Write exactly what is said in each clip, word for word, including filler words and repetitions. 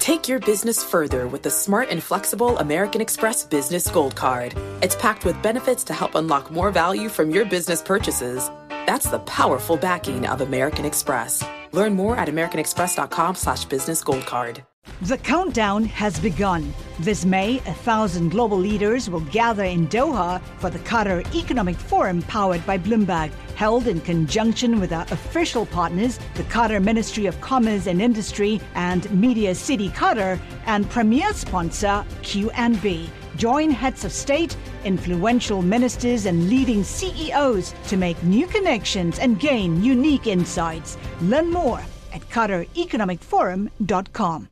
Take your business further with the smart and flexible American Express Business Gold Card. It's packed with benefits to help unlock more value from your business purchases. That's the powerful backing of American Express. Learn more at americanexpress.com slash business gold card. The countdown has begun. This May, a thousand global leaders will gather in Doha for the Qatar Economic Forum powered by Bloomberg, held in conjunction with our official partners, the Qatar Ministry of Commerce and Industry and Media City Qatar, and premier sponsor Q and B. Join heads of state, influential ministers, and leading C E Os to make new connections and gain unique insights. Learn more at qatar economic forum dot com.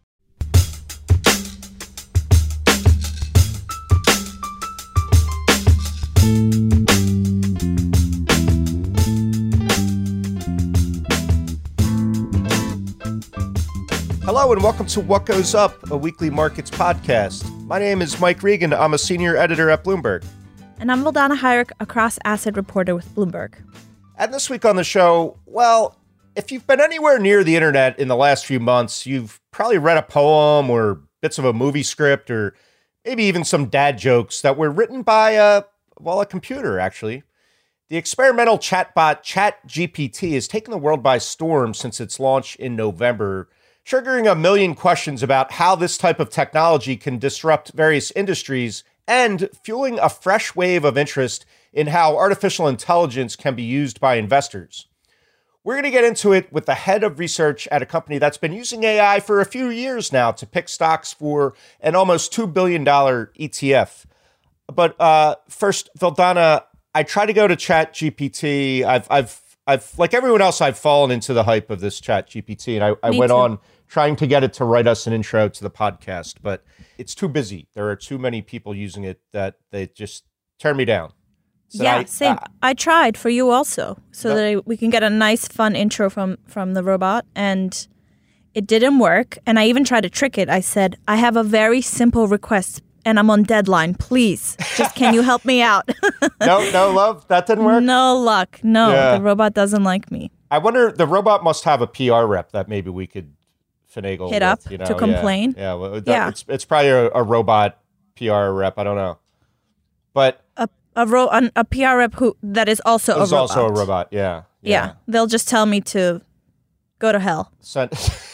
Hello and welcome to What Goes Up, a weekly markets podcast. My name is Mike Regan. I'm a senior editor at Bloomberg. And I'm Valdana Hajric, a cross-asset reporter with Bloomberg. And this week on the show, well, if you've been anywhere near the internet in the last few months, you've probably read a poem or bits of a movie script or maybe even some dad jokes that were written by a, well, a computer, actually. The experimental chatbot ChatGPT has taken the world by storm since its launch in November, triggering a million questions about how this type of technology can disrupt various industries and fueling a fresh wave of interest in how artificial intelligence can be used by investors. We're going to get into it with the head of research at a company that's been using A I for a few years now to pick stocks for an almost two billion dollars E T F. But uh, first, Valdana, I try to go to ChatGPT. I've, I've, I've, like everyone else, I've fallen into the hype of this ChatGPT, and I, I went too. on trying to get it to write us an intro to the podcast, but it's too busy. There are too many people using it that they just turn me down. So yeah, I, same. Uh, I tried for you also, so no. that we can get a nice, fun intro from, from the robot, and it didn't work. And I even tried to trick it. I said, I have a very simple request, and I'm on deadline. Please, just can you help me out? no, no, love, that didn't work? No luck. No, yeah. The robot doesn't like me. I wonder, the robot must have a P R rep that maybe we could finagle hit with, up you know? to complain. Yeah, yeah, well, that, yeah. It's, it's probably a, a robot P R rep. I don't know, but a a, ro- an, a P R rep who that is also a robot. also a robot. Yeah, yeah, yeah. They'll just tell me to go to hell. Send-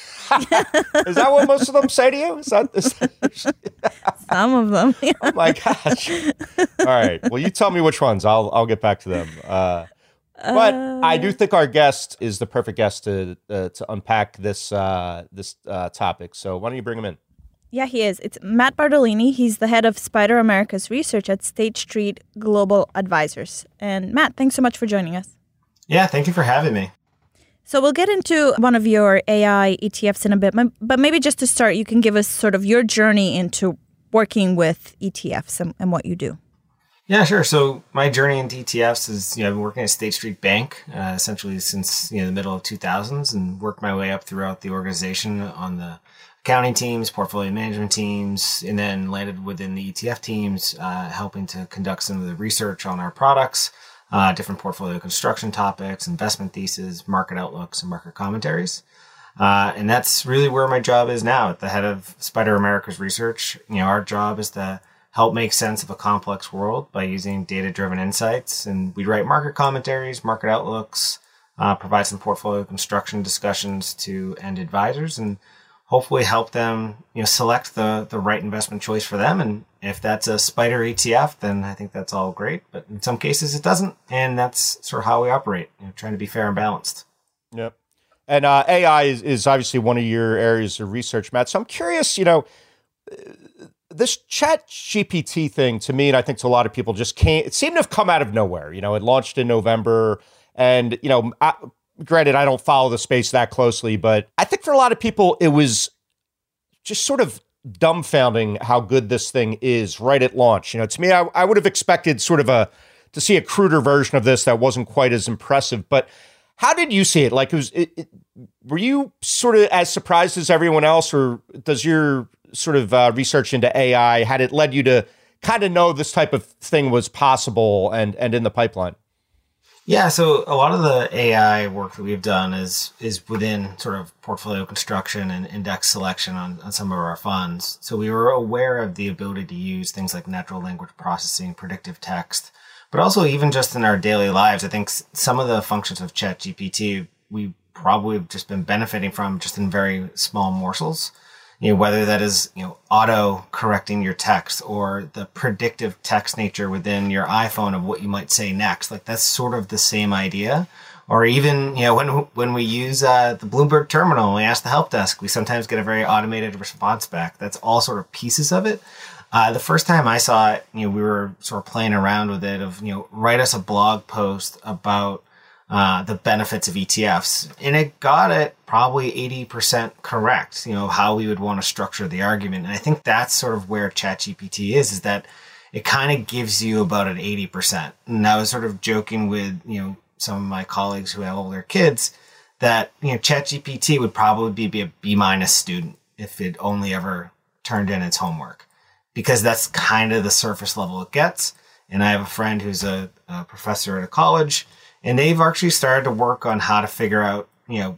is that what most of them say to you? Is that, is that some of them? Yeah. Oh my gosh! All right. Well, you tell me which ones. I'll I'll get back to them. Uh, But uh, I do think our guest is the perfect guest to uh, to unpack this uh, this uh, topic. So why don't you bring him in? Yeah, he is. It's Matt Bartolini. He's the head of Spider America's research at State Street Global Advisors. And Matt, thanks so much for joining us. Yeah, thank you for having me. So we'll get into one of your A I E T Fs in a bit. But maybe just to start, you can give us sort of your journey into working with E T Fs and, and what you do. Yeah, sure. So my journey into E T Fs is, you know, I've been working at State Street Bank uh, essentially since, you know, the middle of two thousands and worked my way up throughout the organization on the accounting teams, portfolio management teams, and then landed within the E T F teams, uh, helping to conduct some of the research on our products, uh, different portfolio construction topics, investment theses, market outlooks, and market commentaries. Uh, and that's really where my job is now at the head of Spider America's research. You know, our job is to help make sense of a complex world by using data-driven insights. And we write market commentaries, market outlooks, uh, provide some portfolio construction discussions to end advisors, and hopefully help them, you know, select the, the right investment choice for them. And if that's a Spider E T F, then I think that's all great. But in some cases it doesn't. And that's sort of how we operate, you know, trying to be fair and balanced. Yep. And uh, A I is, is obviously one of your areas of research, Matt. So I'm curious, you know, this ChatGPT thing to me, and I think to a lot of people, just can't, it seemed to have come out of nowhere. You know, it launched in November and, you know, I, granted, I don't follow the space that closely, but I think for a lot of people, it was just sort of dumbfounding how good this thing is right at launch. You know, to me, I, I would have expected sort of a, to see a cruder version of this that wasn't quite as impressive, but how did you see it? Like, it was, it, it, were you sort of as surprised as everyone else, or does your sort of uh, research into A I, had it led you to kind of know this type of thing was possible and, and in the pipeline? Yeah, so a lot of the A I work that we've done is is within sort of portfolio construction and index selection on, on some of our funds. So we were aware of the ability to use things like natural language processing, predictive text, but also even just in our daily lives. I think some of the functions of ChatGPT we probably have just been benefiting from just in very small morsels. You know, whether that is, you know, auto correcting your text or the predictive text nature within your iPhone of what you might say next. Like that's sort of the same idea. Or even, you know, when when we use uh, the Bloomberg terminal, and we ask the help desk, we sometimes get a very automated response back. That's all sort of pieces of it. Uh, the first time I saw it, you know, we were sort of playing around with it of, you know, write us a blog post about Uh, the benefits of E T Fs. And it got it probably eighty percent correct, you know, how we would want to structure the argument. And I think that's sort of where ChatGPT is, is that it kind of gives you about an eighty percent. And I was sort of joking with, you know, some of my colleagues who have older kids that, you know, ChatGPT would probably be a B minus student if it only ever turned in its homework, because that's kind of the surface level it gets. And I have a friend who's a, a professor at a college, and they've actually started to work on how to figure out, you know,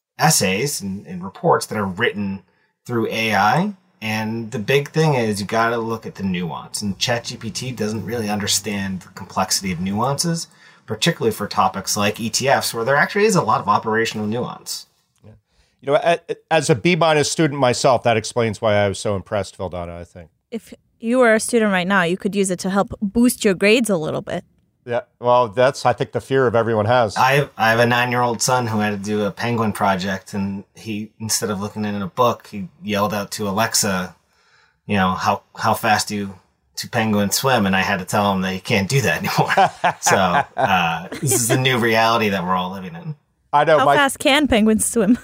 essays and, and reports that are written through A I. And the big thing is you got to look at the nuance. And ChatGPT doesn't really understand the complexity of nuances, particularly for topics like E T Fs, where there actually is a lot of operational nuance. Yeah. You know, as a B minus student myself, that explains why I was so impressed, Vildana, I think. If you were a student right now, you could use it to help boost your grades a little bit. Yeah, well, that's, I think, the fear of everyone has. I have, I have a nine-year-old son who had to do a penguin project, and he, instead of looking in a book, he yelled out to Alexa, you know, how how fast do two penguins swim? And I had to tell him that he can't do that anymore. So uh, this is the new reality that we're all living in. I know. How my, fast can penguins swim?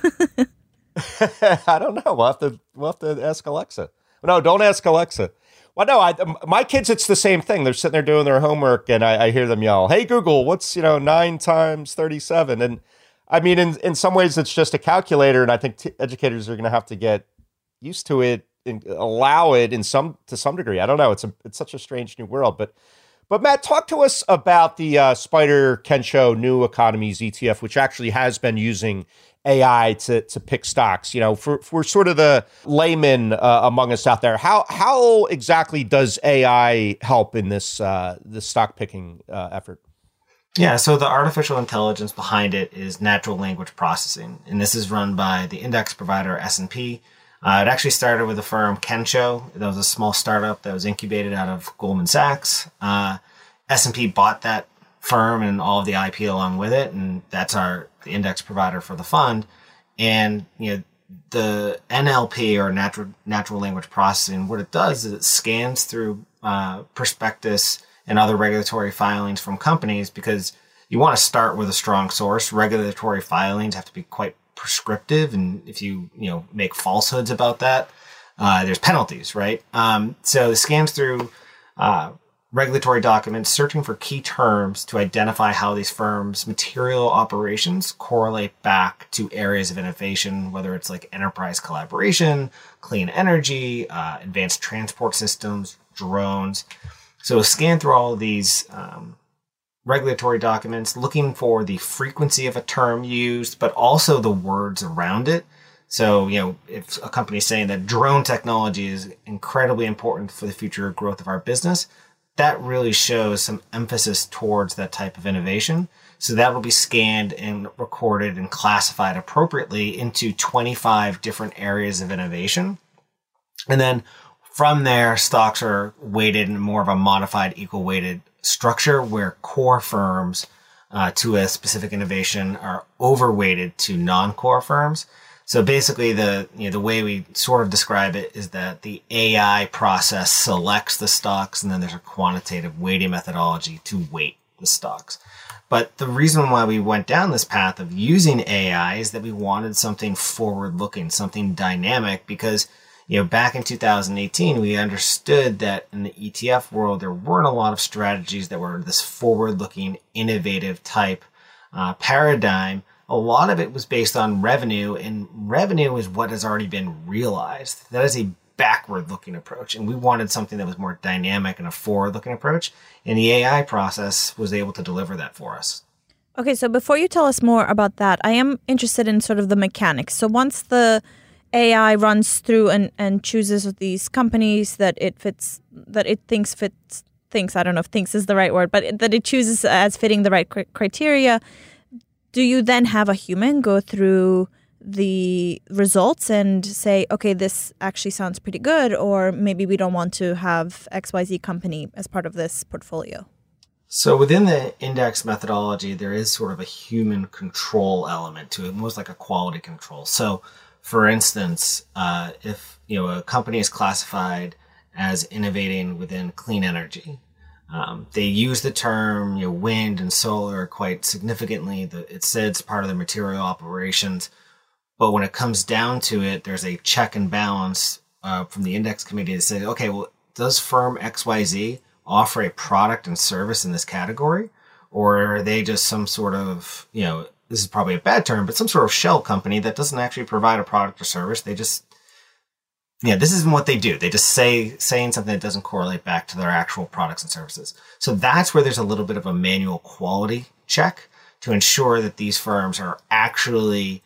I don't know. We'll have to we'll have to ask Alexa. No, don't ask Alexa. Well, no, I, my kids, it's the same thing. They're sitting there doing their homework, and I, I hear them yell, "Hey, Google, what's, you know, nine times thirty-seven?" And I mean, in, in some ways, it's just a calculator, and I think t- educators are going to have to get used to it and allow it in some to some degree. I don't know. It's a it's such a strange new world. But but Matt, talk to us about the uh, Spider Kensho New Economies E T F, which actually has been using A I to to pick stocks. You know, for for sort of the layman uh, among us out there, how how exactly does A I help in this uh, this stock picking uh, effort? Yeah, so the artificial intelligence behind it is natural language processing, and this is run by the index provider S and P. Uh, it actually started with the firm Kensho. That was a small startup that was incubated out of Goldman Sachs. Uh, S and P bought that firm and all of the I P along with it, and that's our the index provider for the fund. And you know, the N L P, or natural natural language processing, what it does is it scans through uh, prospectus and other regulatory filings from companies, because you want to start with a strong source. Regulatory filings have to be quite prescriptive, and if you you know make falsehoods about that, uh, there's penalties, right? Um, so it scans through uh, regulatory documents, searching for key terms to identify how these firms' material operations correlate back to areas of innovation, whether it's like enterprise collaboration, clean energy, uh, advanced transport systems, drones. So scan through all of these um, regulatory documents, looking for the frequency of a term used, but also the words around it. So, you know, if a company is saying that drone technology is incredibly important for the future growth of our business, that really shows some emphasis towards that type of innovation. So that will be scanned and recorded and classified appropriately into twenty-five different areas of innovation. And then from there, stocks are weighted in more of a modified equal weighted structure, where core firms uh, to a specific innovation are overweighted to non-core firms. So basically, the you know the way we sort of describe it is that the A I process selects the stocks, and then there's a quantitative weighting methodology to weight the stocks. But the reason why we went down this path of using A I is that we wanted something forward-looking, something dynamic, because you know back in two thousand eighteen, we understood that in the E T F world, there weren't a lot of strategies that were this forward-looking, innovative type uh, paradigm. A lot of it was based on revenue, and revenue is what has already been realized. That is a backward-looking approach, and we wanted something that was more dynamic and a forward-looking approach, and the A I process was able to deliver that for us. Okay, so before you tell us more about that, I am interested in sort of the mechanics. So once the A I runs through and, and chooses these companies that it fits, that it thinks fits, thinks, I don't know if thinks is the right word, but it, that it chooses as fitting the right cr- criteria, do you then have a human go through the results and say, okay, this actually sounds pretty good, or maybe we don't want to have X Y Z company as part of this portfolio? So within the index methodology, there is sort of a human control element to it, almost like a quality control. So for instance, uh, if you know a company is classified as innovating within clean energy, um, they use the term you know, wind and solar quite significantly. The, it said it's part of the material operations. But when it comes down to it, there's a check and balance uh, from the index committee that says, okay, well, does firm X Y Z offer a product and service in this category? Or are they just some sort of, you know, this is probably a bad term, but some sort of shell company that doesn't actually provide a product or service? They just, yeah, this isn't what they do. They just say, saying something that doesn't correlate back to their actual products and services. So that's where there's a little bit of a manual quality check to ensure that these firms are actually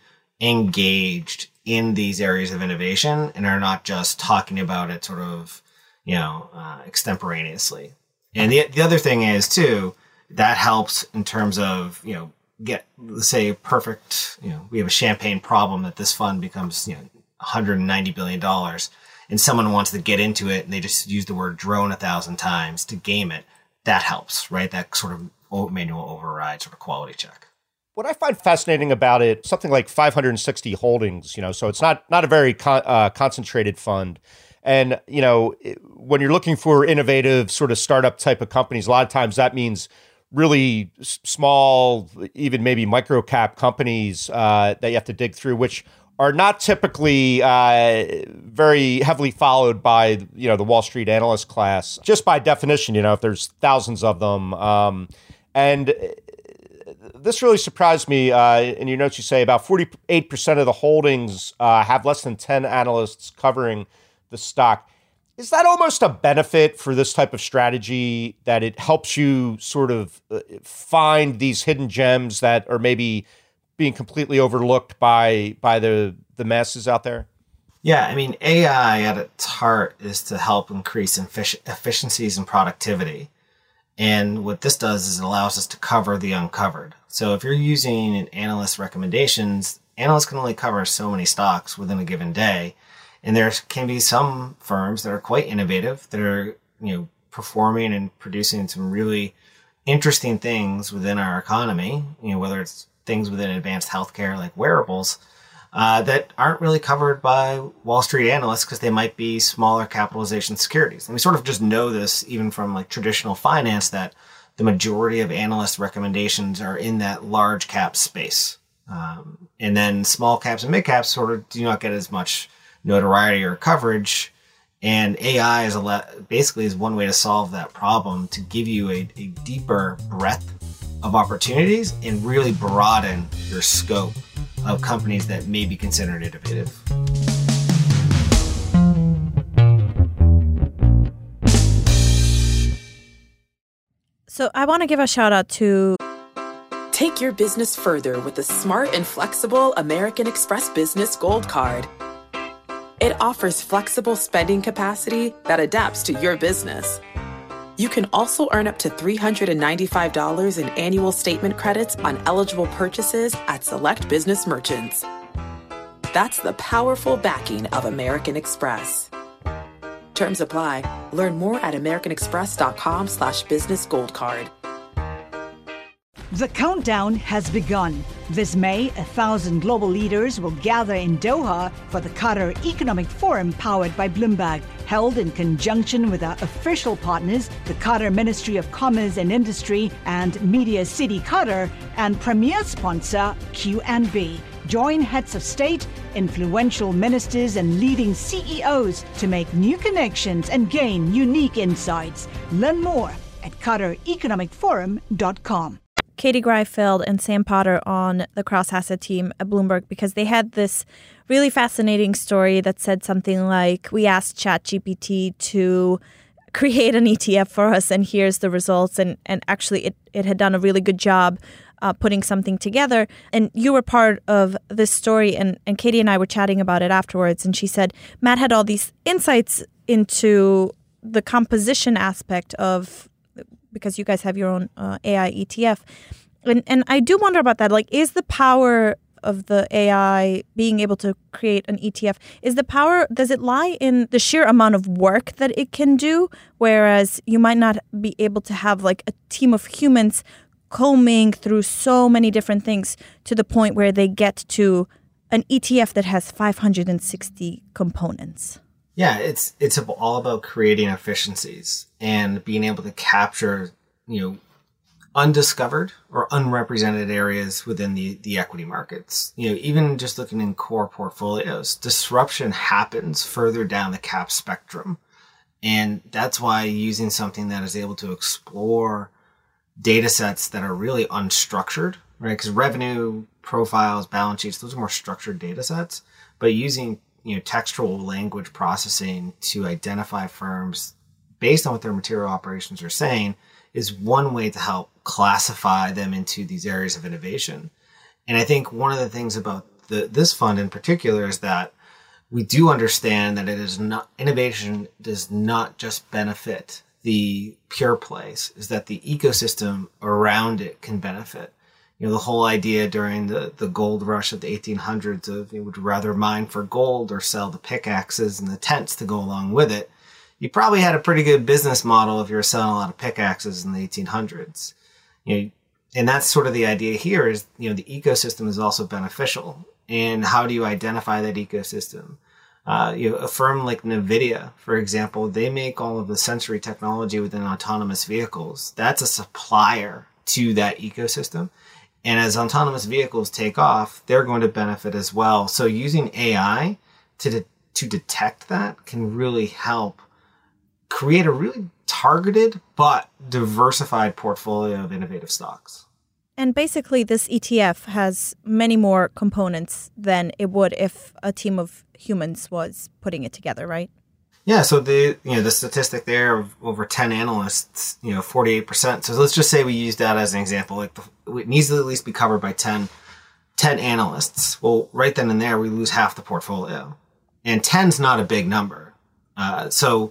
engaged in these areas of innovation and are not just talking about it sort of, you know, uh, extemporaneously. And the the other thing is too, that helps in terms of, you know, get, let's say, a perfect, you know, we have a champagne problem that this fund becomes, you know, one hundred ninety billion dollars, and someone wants to get into it and they just use the word drone a thousand times to game it. That helps, right? That sort of manual override sort of quality check. What I find fascinating about it, something like five hundred sixty holdings, you know, so it's not not a very con- uh, concentrated fund. And, you know, when you're looking for innovative sort of startup type of companies, a lot of times that means really s- small, even maybe micro cap companies uh, that you have to dig through, which are not typically uh, very heavily followed by, you know, the Wall Street analyst class, just by definition, you know, if there's thousands of them. Um, and this really surprised me. Uh, in your notes, you say about forty-eight percent of the holdings uh, have less than ten analysts covering the stock. Is that almost a benefit for this type of strategy, that it helps you sort of find these hidden gems that are maybe being completely overlooked by by the, the masses out there? Yeah, I mean, A I at its heart is to help increase effic- efficiencies and productivity. And what this does is it allows us to cover the uncovered. So if you're using an analyst recommendations, analysts can only cover so many stocks within a given day. And there can be some firms that are quite innovative, that are, you know, performing and producing some really interesting things within our economy, you know, whether it's things within advanced healthcare like wearables, uh, that aren't really covered by Wall Street analysts because they might be smaller capitalization securities. And we sort of just know this even from like traditional finance, that the majority of analyst recommendations are in that large cap space. Um, and then small caps and mid caps sort of do not get as much notoriety or coverage, and A I is a le- basically is one way to solve that problem, to give you a, a deeper breadth of opportunities and really broaden your scope of companies that may be considered innovative. So I want to give a shout out to Take your business further with the smart and flexible American Express Business Gold Card. It offers flexible spending capacity that adapts to your business. You can also earn up to three hundred ninety-five dollars in annual statement credits on eligible purchases at select business merchants. That's the powerful backing of American Express. Terms apply. Learn more at americanexpress.com slash business gold card. The countdown has begun. This May, a thousand global leaders will gather in Doha for the Qatar Economic Forum powered by Bloomberg, held in conjunction with our official partners, the Qatar Ministry of Commerce and Industry and Media City Qatar, and premier sponsor Q and B. Join heads of state, influential ministers, and leading C E Os to make new connections and gain unique insights. Learn more at qatar economic forum dot com. Katie Greifeld and Sam Potter on the cross-asset team at Bloomberg, because they had this really fascinating story that said something like, we asked ChatGPT to create an E T F for us, and here's the results. And, and actually, it, it had done a really good job uh, putting something together. And you were part of this story, and, and Katie and I were chatting about it afterwards. And she said, Matt had all these insights into the composition aspect of, because you guys have your own uh, A I E T F. And, and I do wonder about that. Like, is the power of the A I being able to create an E T F, is the power, does it lie in the sheer amount of work that it can do? Whereas you might not be able to have like a team of humans combing through so many different things to the point where they get to an E T F that has five hundred sixty components. Yeah, it's it's all about creating efficiencies and being able to capture, you know, undiscovered or unrepresented areas within the, the equity markets. You know, even just looking in core portfolios, disruption happens further down the cap spectrum. And that's why using something that is able to explore data sets that are really unstructured, right? Because revenue profiles, balance sheets, those are more structured data sets. But using, you know, textual language processing to identify firms based on what their material operations are saying is one way to help classify them into these areas of innovation. And I think one of the things about the, this fund in particular is that we do understand that it is not, innovation does not just benefit the pure plays, is that the ecosystem around it can benefit. You know, the whole idea during the, the gold rush of the eighteen hundreds of you would rather mine for gold or sell the pickaxes and the tents to go along with it. You probably had a pretty good business model if you were selling a lot of pickaxes in the eighteen hundreds. You know, and that's sort of the idea here is, you know, the ecosystem is also beneficial. And how do you identify that ecosystem? Uh, you know, a firm like NVIDIA, for example, they make all of the sensory technology within autonomous vehicles. That's a supplier to that ecosystem. And as autonomous vehicles take off, they're going to benefit as well. So using A I to de- to detect that can really help create a really targeted but diversified portfolio of innovative stocks. And basically, this E T F has many more components than it would if a team of humans was putting it together, right? Yeah, so the you know the statistic there of over ten analysts, you know, forty-eight percent. So let's just say we use that as an example. Like the, it needs to at least be covered by ten, ten analysts. Well, right then and there, we lose half the portfolio. And ten's not a big number. Uh, so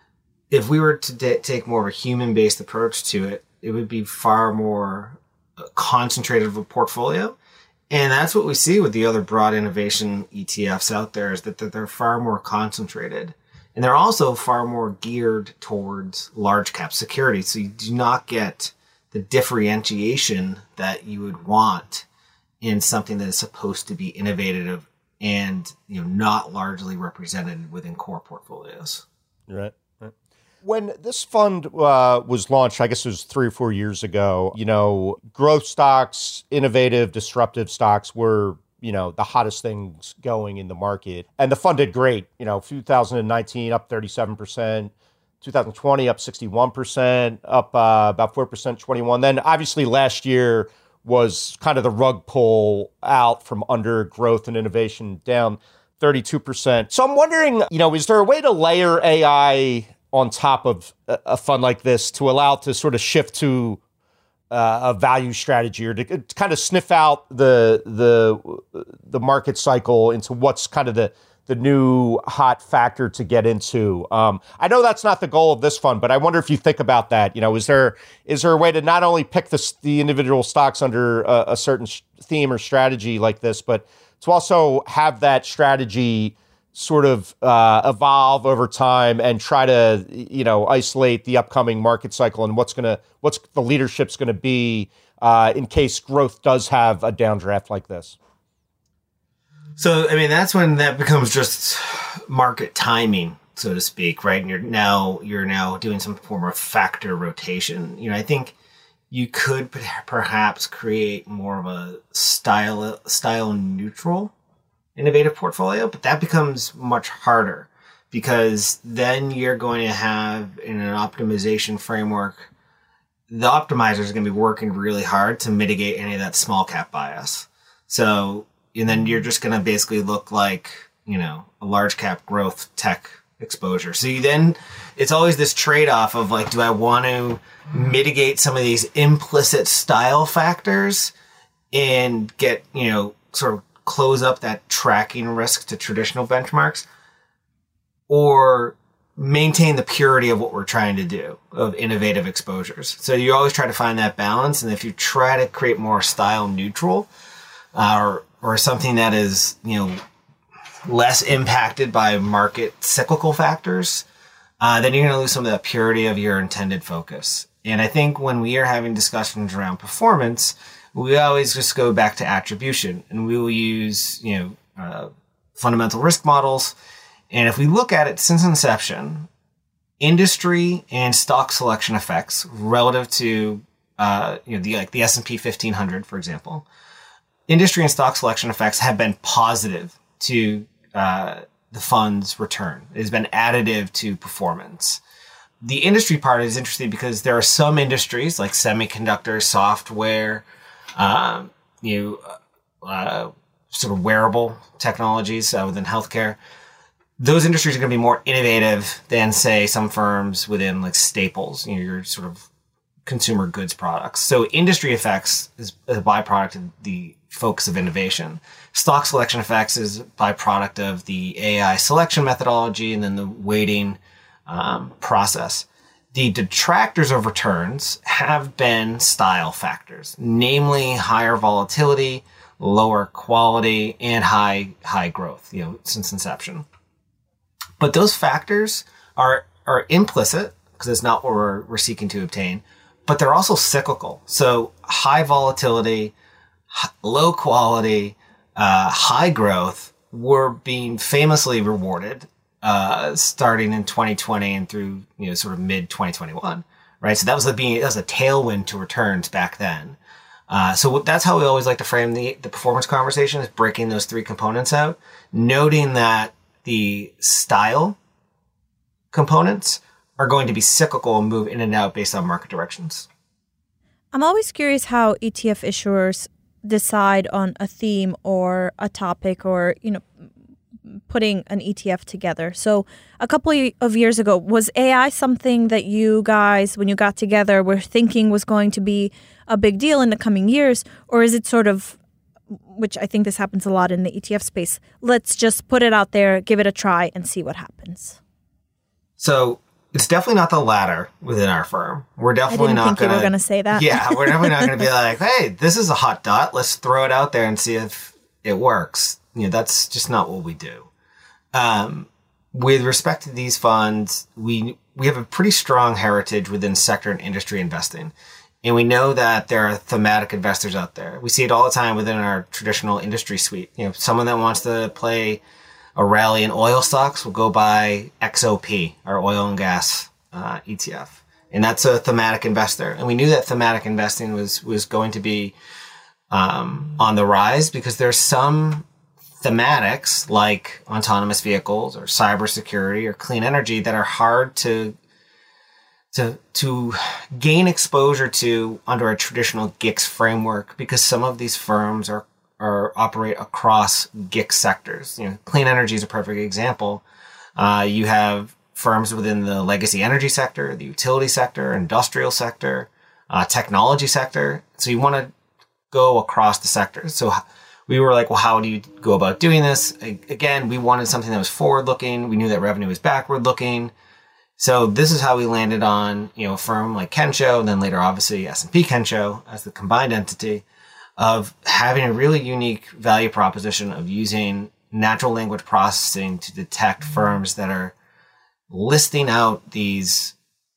if we were to d- take more of a human-based approach to it, it would be far more concentrated of a portfolio. And that's what we see with the other broad innovation E T Fs out there, is that they're far more concentrated. And they're also far more geared towards large cap securities. So you do not get the differentiation that you would want in something that is supposed to be innovative and, you know, not largely represented within core portfolios. Right. When this fund uh, was launched, I guess it was three or four years ago, you know, growth stocks, innovative, disruptive stocks were, you know, the hottest things going in the market. And the fund did great. You know, two thousand nineteen up thirty-seven percent, two thousand twenty up sixty-one percent, up uh, about four percent, twenty-one. Then obviously last year was kind of the rug pull out from under growth and innovation, down thirty-two percent. So I'm wondering, you know, is there a way to layer A I on top of a fund like this to allow it to sort of shift to uh, a value strategy, or to, to kind of sniff out the the the market cycle into what's kind of the the new hot factor to get into? Um, I know that's not the goal of this fund, but I wonder if you think about that. You know, is there is there a way to not only pick the the individual stocks under a, a certain theme or strategy like this, but to also have that strategy sort of uh, evolve over time and try to, you know, isolate the upcoming market cycle and what's going to, what's the leadership's going to be uh, in case growth does have a downdraft like this? So, I mean, that's when that becomes just market timing, so to speak, right? And you're now, you're now doing some form of factor rotation. You know, I think you could perhaps create more of a style, style neutral innovative portfolio, but that becomes much harder because then you're going to have, in an optimization framework, the optimizer is going to be working really hard to mitigate any of that small cap bias. So, and then you're just going to basically look like, you know, a large cap growth tech exposure. So you then, it's always this trade-off of like, do I want to mitigate some of these implicit style factors and get, you know, sort of close up that tracking risk to traditional benchmarks, or maintain the purity of what we're trying to do of innovative exposures? So you always try to find that balance. And if you try to create more style neutral, uh, or, or something that is, you know, less impacted by market cyclical factors, uh, then you're going to lose some of the purity of your intended focus. And I think when we are having discussions around performance, we always just go back to attribution, and we will use, you know, uh, fundamental risk models. And if we look at it since inception, industry and stock selection effects relative to, uh, you know, the, like the S and P fifteen hundred, for example, industry and stock selection effects have been positive to, uh, the fund's return. It has been additive to performance. The industry part is interesting because there are some industries like semiconductor, software, um, you know, uh, sort of wearable technologies uh, within healthcare. Those industries are going to be more innovative than, say, some firms within like staples, you know, your sort of consumer goods products. So industry effects is a byproduct of the focus of innovation. Stock selection effects is a byproduct of the A I selection methodology and then the weighting um, process. The detractors of returns have been style factors, namely higher volatility, lower quality, and high high growth, you know, since inception. But those factors are are implicit because it's not what we're, we're seeking to obtain, but they're also cyclical. So high volatility, h- low quality, uh, high growth were being famously rewarded uh, starting in twenty twenty and through, you know, sort of mid twenty twenty-one, right? So that was a being that was a tailwind to returns back then. Uh, so that's how we always like to frame the the performance conversation, is breaking those three components out, noting that the style components are going to be cyclical and move in and out based on market directions. I'm always curious how E T F issuers decide on a theme or a topic, or, you know, putting an E T F together. So a couple of years ago, was A I something that you guys, when you got together, were thinking was going to be a big deal in the coming years? Or is it sort of, which I think this happens a lot in the E T F space, let's just put it out there, give it a try, and see what happens? So it's definitely not the latter within our firm. We're definitely I didn't not think going you were going to say that. Yeah, we're definitely not going to be like, hey, this is a hot dot. Let's throw it out there and see if it works. You know, that's just not what we do. Um, with respect to these funds, we we have a pretty strong heritage within sector and industry investing. And we know that there are thematic investors out there. We see it all the time within our traditional industry suite. You know, someone that wants to play a rally in oil stocks will go buy X O P, our oil and gas uh, E T F. And that's a thematic investor. And we knew that thematic investing was, was going to be um, on the rise, because there's some thematics like autonomous vehicles or cybersecurity or clean energy that are hard to to to gain exposure to under a traditional G I C S framework, because some of these firms are or operate across G I C S sectors. You know, clean energy is a perfect example. Uh, you have firms within the legacy energy sector, the utility sector, industrial sector, uh, technology sector. So you want to go across the sectors. So we were like, well, how do you go about doing this? Again, we wanted something that was forward-looking. We knew that revenue was backward-looking. So this is how we landed on, you know, a firm like Kensho, and then later, obviously, S and P Kensho as the combined entity, of having a really unique value proposition of using natural language processing to detect firms that are listing out these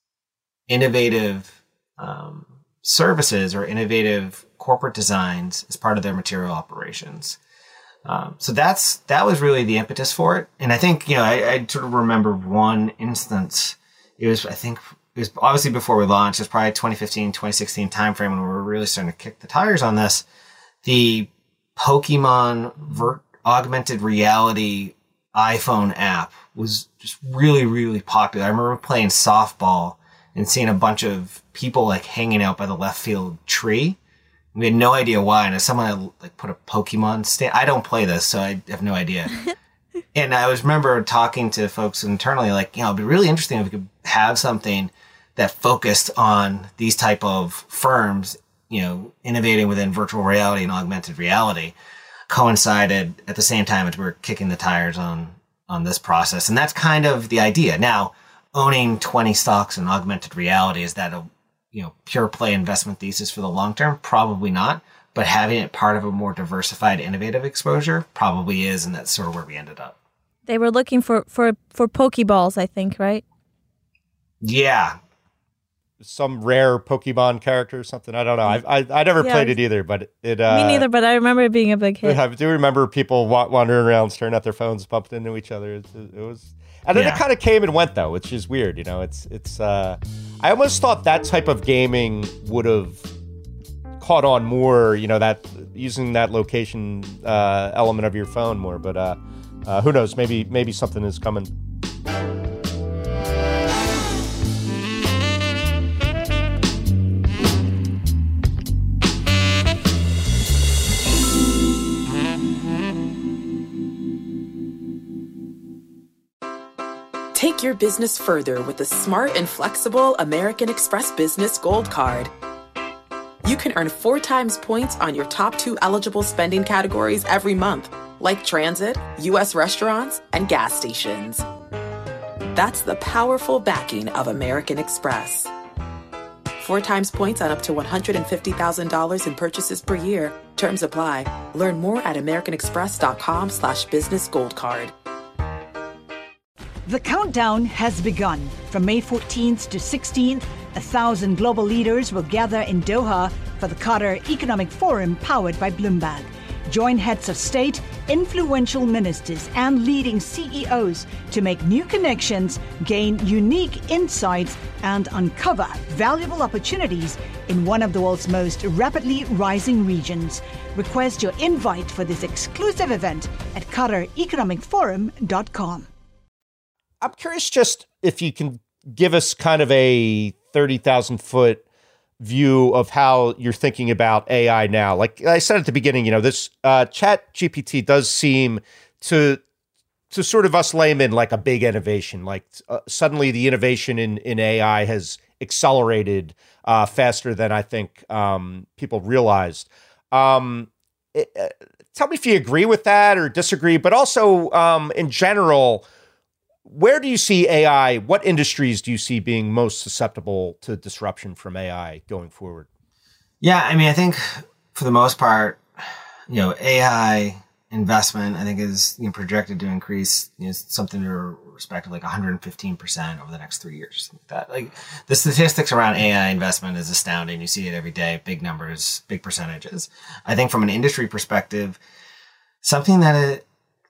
innovative um, services or innovative corporate designs as part of their material operations. Um, so that's that was really the impetus for it. And I think, you know, I, I sort of remember one instance. It was, I think, it was obviously before we launched. It was probably twenty fifteen, twenty sixteen timeframe when we were really starting to kick the tires on this. The Pokemon ver- augmented reality iPhone app was just really, really popular. I remember playing softball and seeing a bunch of people like hanging out by the left field tree. We had no idea why. And if someone had like put a Pokemon stand, I don't play this, so I have no idea. And I was remember talking to folks internally, like, you know, it'd be really interesting if we could have something that focused on these type of firms, you know, innovating within virtual reality and augmented reality, coincided at the same time as we were kicking the tires on on this process. And that's kind of the idea. Now, owning twenty stocks in augmented reality, is that a you know pure play investment thesis for the long term? Probably not. But having it part of a more diversified, innovative exposure probably is, and that's sort of where we ended up. They were looking for for for Pokeballs, I think, right? Yeah. Some rare Pokemon character or something. I don't know. I I, I never Yeah, played it either, but it. Uh, Me neither, but I remember it being a big hit. I do remember people wa- wandering around, staring at their phones, bumping into each other. It, it was, and then Yeah. it kind of came and went though, which is weird. You know, it's it's. Uh, I almost thought that type of gaming would have caught on more. You know, that using that location uh, element of your phone more. But uh, uh, who knows? Maybe maybe something is coming. Take your business further with the smart and flexible American Express Business Gold Card. You can earn four times points on your top two eligible spending categories every month, like transit, U S restaurants, and gas stations. That's the powerful backing of American Express. Four times points on up to one hundred fifty thousand dollars in purchases per year. Terms apply. Learn more at americanexpress.com slash business gold card. The countdown has begun. From May fourteenth to sixteenth, a thousand global leaders will gather in Doha for the Qatar Economic Forum powered by Bloomberg. Join heads of state, influential ministers, and leading C E Os to make new connections, gain unique insights, and uncover valuable opportunities in one of the world's most rapidly rising regions. Request your invite for this exclusive event at qatar economic forum dot com. I'm curious just if you can give us kind of a thirty thousand foot view of how you're thinking about A I now. Like I said at the beginning, you know, this uh, Chat G P T does seem to to sort of us laymen like a big innovation. Like uh, suddenly the innovation in, in A I has accelerated uh, faster than I think um, people realized. Um, it, uh, tell me if you agree with that or disagree, but also um, in general, where do you see A I? What industries do you see being most susceptible to disruption from A I going forward? Yeah, I mean, I think for the most part, you know, A I investment, I think is you know, projected to increase you know, something to respect of like one hundred fifteen percent over the next three years. That like the statistics around A I investment is astounding. You see it every day, big numbers, big percentages. I think from an industry perspective, something that it,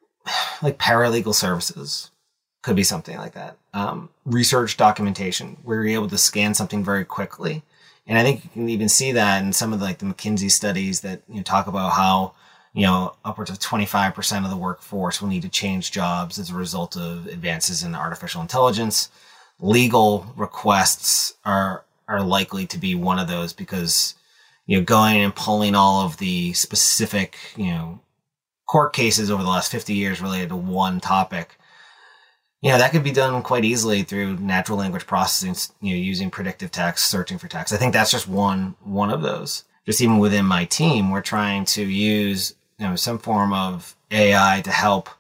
like paralegal services could be something like that. Um, research documentation, where you're able to scan something very quickly. And I think you can even see that in some of the, like the McKinsey studies that you know, talk about how, you know, upwards of twenty-five percent of the workforce will need to change jobs as a result of advances in artificial intelligence. Legal requests are, are likely to be one of those because, you know, going and pulling all of the specific, you know, court cases over the last fifty years related to one topic, you know, that could be done quite easily through natural language processing, you know, using predictive text, searching for text. I think that's just one, one of those. Just even within my team, we're trying to use, you know, some form of A I to help,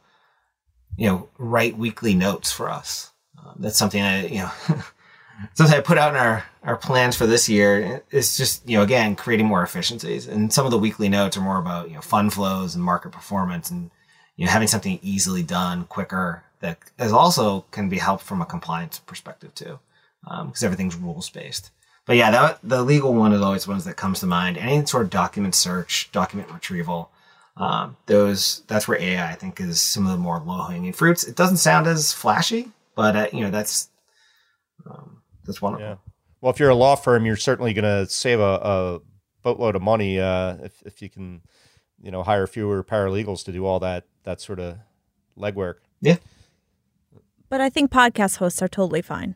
you know, write weekly notes for us. Um, that's something I, you know, something I put out in our, our plans for this year. It's just, you know, again, creating more efficiencies. And some of the weekly notes are more about, you know, fund flows and market performance and, you know, having something easily done quicker that is also can be helped from a compliance perspective too, because um, everything's rules based. But yeah, that, the legal one is always ones that comes to mind. Any sort of document search, document retrieval, um, those that's where A I I think is some of the more low hanging fruits. It doesn't sound as flashy, but uh, you know that's um, that's one of Yeah. them. Well, if you're a law firm, you're certainly going to save a, a boatload of money uh, if if you can, you know, hire fewer paralegals to do all that that sort of legwork. Yeah. But I think podcast hosts are totally fine.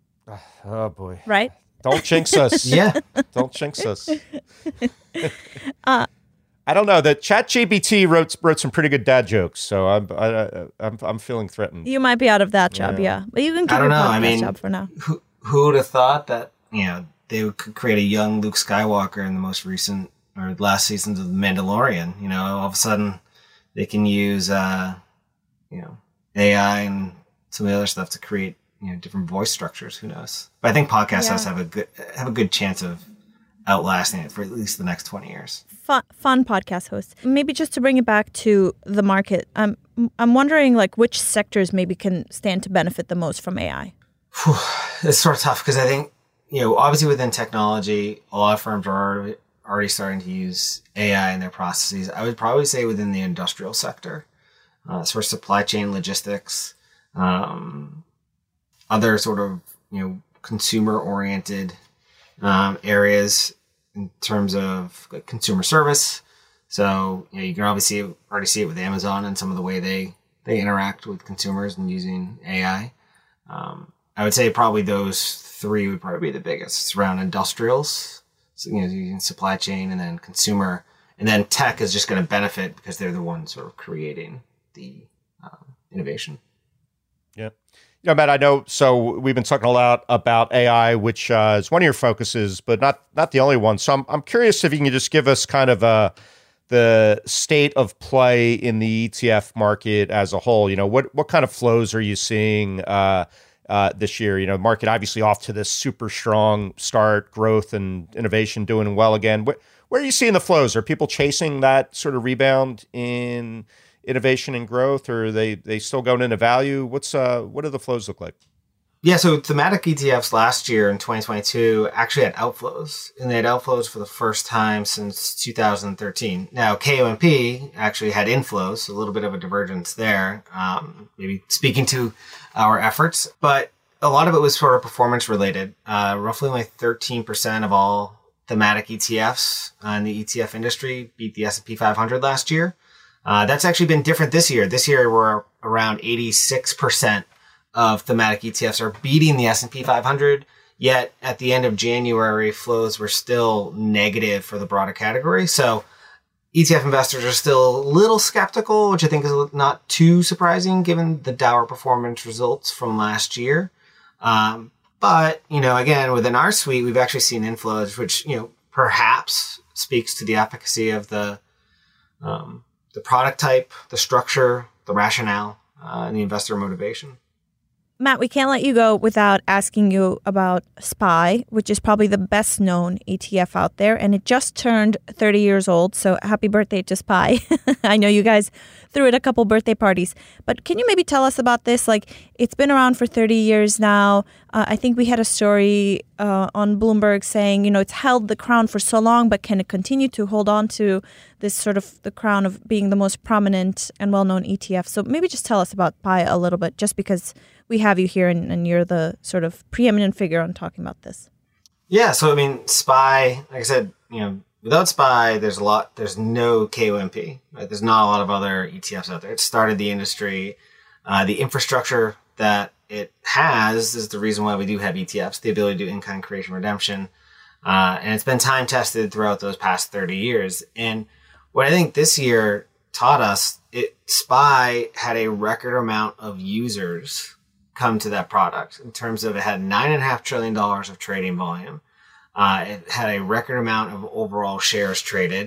Oh boy! Right? Don't jinx us. Yeah. Don't jinx us. uh, I don't know. That ChatGPT wrote wrote some pretty good dad jokes, so I'm I, I'm I'm feeling threatened. You might be out of that job, yeah. yeah. But you can keep I don't your know. podcast I mean, job for now. Who, who would have thought that, you know, they would create a young Luke Skywalker in the most recent or last seasons of The Mandalorian? You know, all of a sudden they can use, uh, you know, A I and some of the other stuff to create, you know, different voice structures. Who knows? But I think podcasts Yeah. have a good have a good chance of outlasting it for at least the next twenty years. Fun, fun podcast host. Maybe just to bring it back to the market, I'm I'm wondering like which sectors maybe can stand to benefit the most from A I. Whew, it's sort of tough because I think, you know, obviously within technology, a lot of firms are already, already starting to use A I in their processes. I would probably say within the industrial sector, uh, sort of supply chain logistics, um, other sort of, you know, consumer oriented um, areas in terms of like consumer service. So, you know, you can obviously already see it with Amazon and some of the way they, they interact with consumers and using A I. Um, I would say probably those three would probably be the biggest. It's around industrials, so, you know, using supply chain, and then consumer, and then tech is just going to benefit because they're the ones sort of creating the um, innovation. Yeah. You know, Matt, I know, so we've been talking a lot about A I, which uh, is one of your focuses, but not not the only one. So I'm I'm curious if you can just give us kind of a, the state of play in the E T F market as a whole. You know, what what kind of flows are you seeing uh, uh, this year? You know, market obviously off to this super strong start, growth and innovation doing well again. Where, where are you seeing the flows? Are people chasing that sort of rebound in innovation and growth, or are they they still going into value? What's uh what do the flows look like? Yeah, so thematic E T Fs last year in twenty twenty-two actually had outflows, and they had outflows for the first time since two thousand thirteen. Now, K O M P actually had inflows, so a little bit of a divergence there, um, maybe speaking to our efforts, but a lot of it was sort of performance related. Uh, roughly only thirteen percent of all thematic E T Fs in the E T F industry beat the S and P five hundred last year. Uh, that's actually been different this year. This year, we're around eighty-six percent of thematic E T Fs are beating the S and P five hundred. Yet at the end of January, flows were still negative for the broader category. So E T F investors are still a little skeptical, which I think is not too surprising given the dour performance results from last year. Um, but, you know, again, within our suite, we've actually seen inflows, which, you know, perhaps speaks to the efficacy of the, um, the product type, the structure, the rationale, uh, and the investor motivation. Matt, we can't let you go without asking you about S P Y, which is probably the best known E T F out there. And it just turned thirty years old. So happy birthday to S P Y. I know you guys threw it a couple birthday parties. But can you maybe tell us about this? Like, it's been around for thirty years now. Uh, I think we had a story uh, on Bloomberg saying, you know, it's held the crown for so long, but can it continue to hold on to this sort of the crown of being the most prominent and well-known E T F? So maybe just tell us about S P Y a little bit, just because we have you here and, and you're the sort of preeminent figure on talking about this. Yeah. So, I mean, S P Y, like I said, you know, without S P Y, there's a lot, there's no K O M P, right? There's not a lot of other E T Fs out there. It started the industry. Uh, the infrastructure that it has is the reason why we do have E T Fs, the ability to do in-kind creation redemption. Uh, and it's been time tested throughout those past thirty years. And what I think this year taught us, it S P Y had a record amount of users come to that product in terms of it had nine and a half trillion dollars of trading volume. Uh, it had a record amount of overall shares traded,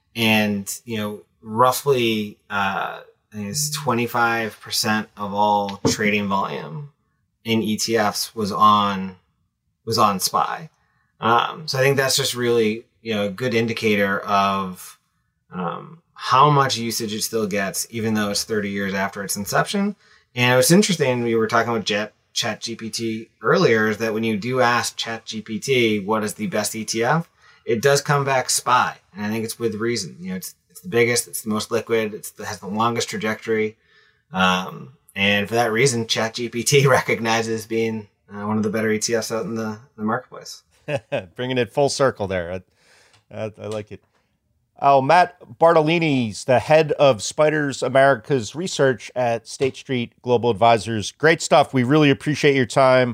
and you know, roughly, uh, I think it's twenty-five percent of all trading volume in E T Fs was on was on S P Y. Um, so I think that's just really, you know, a good indicator of um, how much usage it still gets, even though it's thirty years after its inception. And it was interesting, we were talking about Jet, ChatGPT earlier, is that when you do ask ChatGPT what is the best E T F, it does come back S P Y. And I think it's with reason. You know, it's it's the biggest, it's the most liquid, it's the, has the longest trajectory. Um, and for that reason, ChatGPT recognizes being uh, one of the better E T Fs out in the, the marketplace. Bringing it full circle there. I, I, I like it. Oh, Matt Bartolini's the head of Spiders America's research at State Street Global Advisors. Great stuff. We really appreciate your time.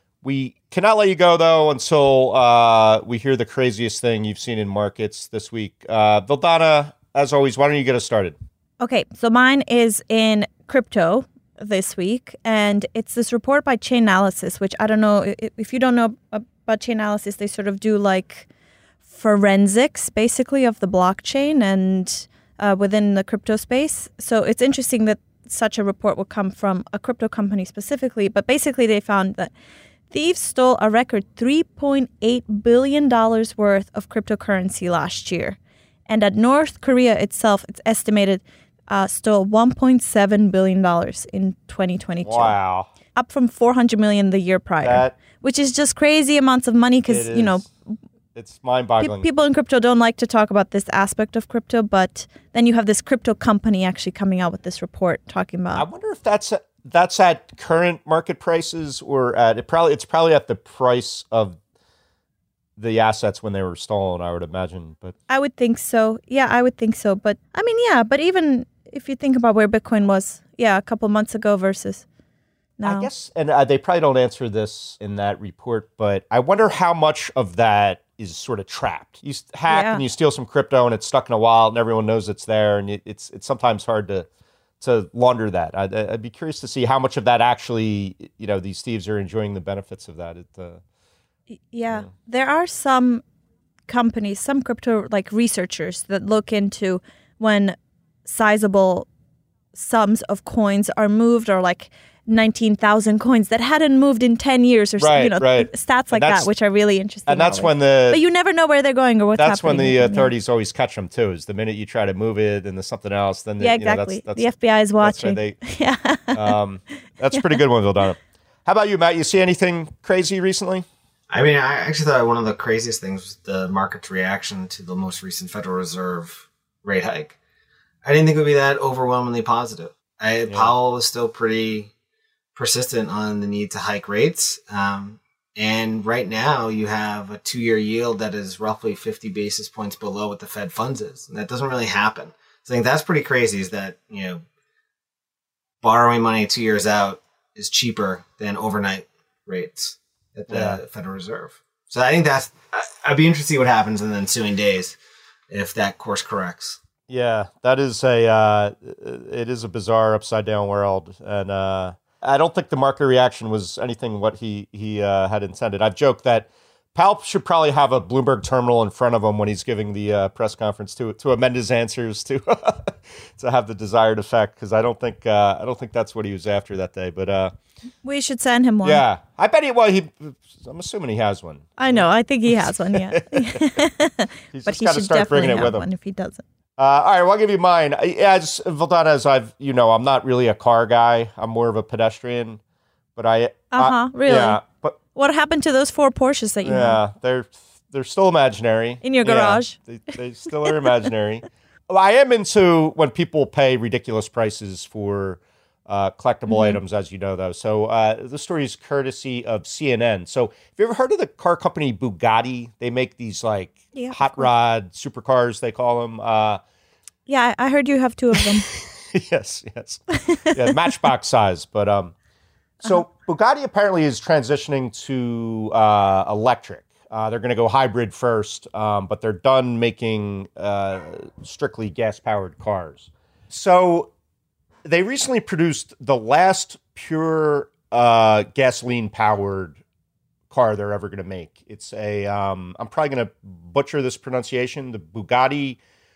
We cannot let you go, though, until uh, we hear the craziest thing you've seen in markets this week. Uh, Vildana as always, why don't you get us started? Okay, so mine is in crypto this week, and it's this report by Chainalysis, which I don't know, if you don't know about Chainalysis, they sort of do like forensics, basically, of the blockchain and uh, within the crypto space. So it's interesting that such a report would come from a crypto company specifically, but basically they found that thieves stole a record three point eight billion dollars worth of cryptocurrency last year. And at North Korea itself, it's estimated uh, stole one point seven billion dollars in twenty twenty-two. Wow. Up from four hundred million dollars the year prior, That, which is just crazy amounts of money because, you know, it's mind-boggling. pe- people in crypto don't like to talk about this aspect of crypto, but then you have this crypto company actually coming out with this report talking about. I wonder if that's a, that's at current market prices or at it probably it's probably at the price of the assets when they were stolen, I would imagine. But I would think so. Yeah, I would think so. But I mean, yeah, but even if you think about where Bitcoin was, yeah, a couple months ago versus now. I guess, and uh, they probably don't answer this in that report, but I wonder how much of that is sort of trapped. You hack Yeah. and you steal some crypto and it's stuck in a wallet and everyone knows it's there, and it, it's it's sometimes hard to to launder that. I'd, I'd be curious to see how much of that actually, you know, these thieves are enjoying the benefits of that. It, uh, Yeah. yeah. There are some companies, some crypto like researchers that look into when sizable sums of coins are moved, or like nineteen thousand coins that hadn't moved in ten years, or Right, you know, right. stats like that's- that, which are really interesting. and that's always. when the But you never know where they're going or what's that's happening. when the with them, yeah. authorities always catch them too. Is the minute you try to move it and there's something else, then the, Yeah, you know, exactly. that's, that's, the F B I is that's why watching. they- yeah. um, that's a pretty good one, Vildana. How about you, Matt? You see anything crazy recently? I mean, I actually thought one of the craziest things was the market's reaction to the most recent Federal Reserve rate hike. I didn't think it would be that overwhelmingly positive. I, Yeah. Powell was still pretty persistent on the need to hike rates. Um, and right now you have a two-year yield that is roughly fifty basis points below what the Fed funds is. And that doesn't really happen. So I think that's pretty crazy, is that, you know, borrowing money two years out is cheaper than overnight rates at the Yeah. Federal Reserve. So I think that's, I- I'd be interested to see what happens in the ensuing days if that course corrects. Yeah, that is a uh, it is a bizarre upside down world, and uh, I don't think the market reaction was anything what he he uh, had intended. I've joked that Powell should probably have a Bloomberg terminal in front of him when he's giving the uh, press conference to to amend his answers to to have the desired effect, because I don't think uh, I don't think that's what he was after that day. But uh, We should send him one. yeah, I bet he. Well, he. I'm assuming he has one. I know. I think he has one, yeah. He's But just he got to should start bringing definitely it have with him. one if he doesn't. Uh, all right, well, I'll give you mine. I- As Vildana, as I've, you know, I'm not really a car guy. I'm more of a pedestrian. But I, Uh-huh, I- really? Yeah, but What happened to those four Porsches that you have? yeah, they're they're still imaginary In your Yeah, garage? they, they still are imaginary. Well, I am into when people pay ridiculous prices for uh, collectible Mm-hmm. items, as you know, though. So uh, the story is courtesy of C N N. So have you ever heard of the car company Bugatti? They make these like Yeah, of hot course. rod supercars, they call them. Uh, Yeah, I I heard you have two of them. yes, yes. Yeah, matchbox size. But um, so Bugatti apparently is transitioning to uh, electric. Uh, they're going to go hybrid first, um, but they're done making uh, strictly gas-powered cars. So they recently produced the last pure uh, gasoline-powered car they're ever going to make. It's a, um, I'm probably going to butcher this pronunciation, the Bugatti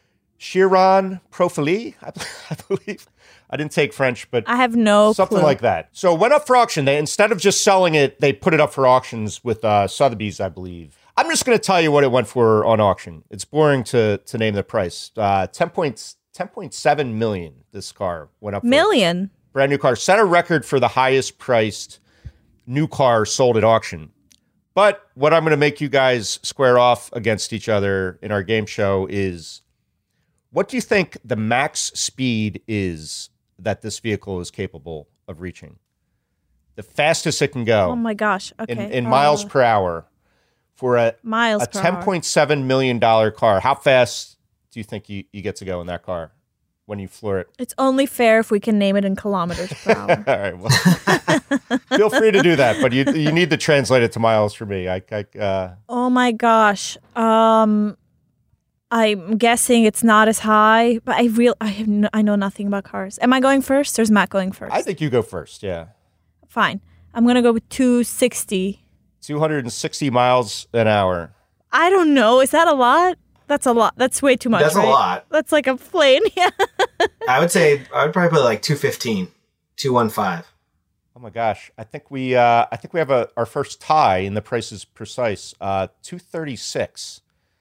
Chiron Profili, I, I believe. I didn't take French, but I have no something clue. like that. So it went up for auction. They, instead of just selling it, they put it up for auctions with uh, Sotheby's, I believe. I'm just going to tell you what it went for on auction. It's boring to to name the price. Uh, ten point seven million. This car went up for. Million? Brand new car. Set a record for the highest priced new car sold at auction. But what I'm going to make you guys square off against each other in our game show is, what do you think the max speed is that this vehicle is capable of reaching? The fastest it can go Oh my gosh. Okay. in, in Uh, miles per hour for a, Miles a per ten hour. point seven million dollars car. How fast do you think you, you get to go in that car when you floor it? It's only fair if we can name it in kilometers per hour. All right. Well, feel free to do that, but you you need to translate it to miles for me. I, I uh, Oh my gosh. Um, I'm guessing it's not as high, but I real I have no, I know nothing about cars. Am I going first or is Matt going first? I think you go first, yeah. Fine. I'm going to go with two sixty. two hundred sixty miles an hour. I don't know. Is that a lot? That's a lot. That's way too much. That's right? a lot. That's like a plane. Yeah. I would say I would probably put like two fifteen, two fifteen. Oh my gosh. I think we uh, I think we have a our first tie in the Price is Precise. Uh, two thirty-six.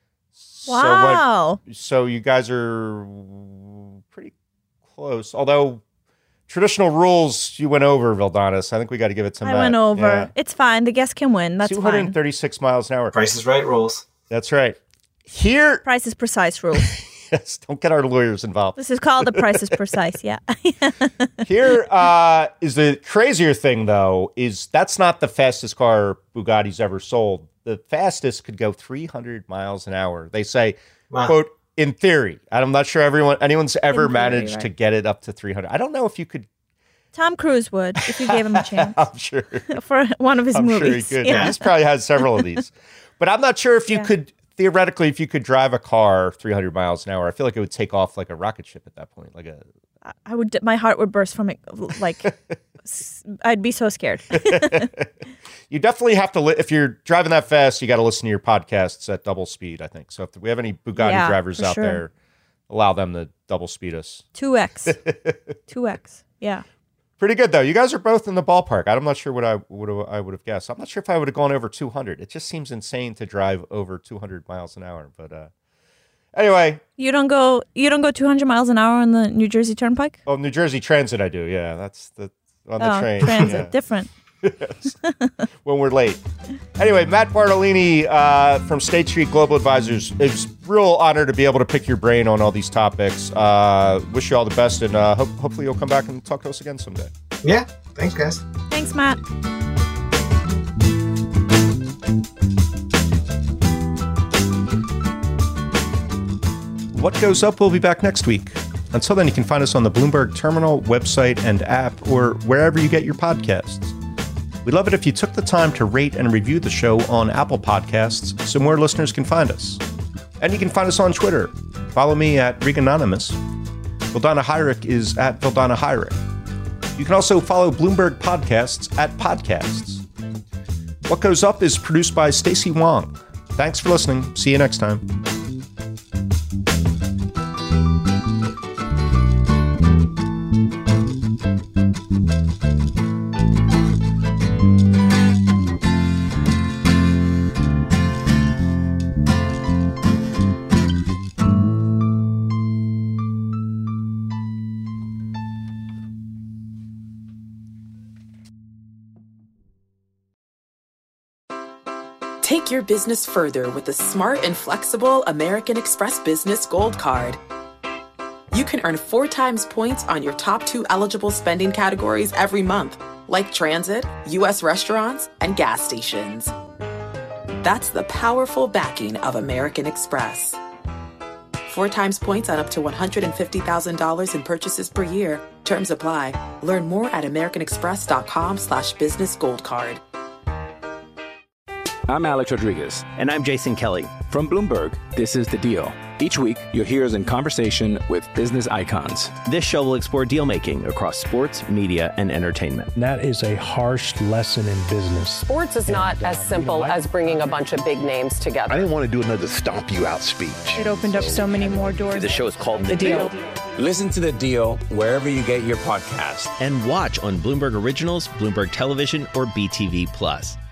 Wow. So, what, so you guys are pretty close. Although traditional rules, you went over, Vildanis. I think we got to give it to I Matt. went over. Yeah. It's fine. The guest can win. That's two fine. thirty-six miles an hour. Price is Right rules. That's right. Here. Price is Precise rule. Yes, don't get our lawyers involved. This is called the Price is Precise, yeah. Here uh, is the crazier thing, though, is that's not the fastest car Bugatti's ever sold. The fastest could go three hundred miles an hour. They say, wow. quote, in theory. I'm not sure everyone anyone's ever theory, managed right. to get it up to three hundred. I don't know if you could. Tom Cruise would, if you gave him a chance. I'm sure. For one of his I'm movies. sure he could. Yeah. He's probably had several of these. But I'm not sure if you Yeah. could, theoretically, if you could drive a car three hundred miles an hour. I feel like it would take off like a rocket ship at that point. Like a. I would, my heart would burst from it. Like, I'd be so scared. You definitely have to, li- if you're driving that fast, you got to listen to your podcasts at double speed, I think. So if we have any Bugatti Yeah, drivers for out sure. there, allow them to double speed us. two X. two X. Yeah. Pretty good, though. You guys are both in the ballpark. I'm not sure what I would have, I would have guessed. I'm not sure if I would have gone over two hundred. It just seems insane to drive over two hundred miles an hour. But uh, anyway. You don't go, you don't go two hundred miles an hour on the New Jersey Turnpike? Oh, New Jersey Transit I do. Yeah, that's the on the oh, train. transit. Yeah. Different. Yes. When we're late. Anyway, Matt Bartolini uh, from State Street Global Advisors. It's a real honor to be able to pick your brain on all these topics. Uh, wish you all the best, and uh, ho- hopefully you'll come back and talk to us again someday. Yeah. Thanks, guys. Thanks, Matt. What Goes Up will be back next week. Until then, you can find us on the Bloomberg Terminal website and app, or wherever you get your podcasts. We'd love it if you took the time to rate and review the show on Apple Podcasts so more listeners can find us. And you can find us on Twitter. Follow me at Reganonymous. Vildana Heinrich is at Vildana Heinrich. You can also follow Bloomberg Podcasts at Podcasts. What Goes Up is produced by Stacey Wong. Thanks for listening. See you next time. Take your business further with the smart and flexible American Express Business Gold Card. You can earn four times points on your top two eligible spending categories every month, like transit, U S restaurants, and gas stations. That's the powerful backing of American Express. Four times points on up to one hundred fifty thousand dollars in purchases per year. Terms apply. Learn more at americanexpress.com slash business gold card. I'm Alex Rodriguez. And I'm Jason Kelly. From Bloomberg, this is The Deal. Each week, you'll hear us in conversation with business icons. This show will explore deal-making across sports, media, and entertainment. That is a harsh lesson in business. Sports is not as simple as bringing a bunch of big names together. I didn't want to do another stomp you out speech. It opened up so many more doors. The show is called The Deal. Listen to The Deal wherever you get your podcasts. And watch on Bloomberg Originals, Bloomberg Television, or B T V Plus.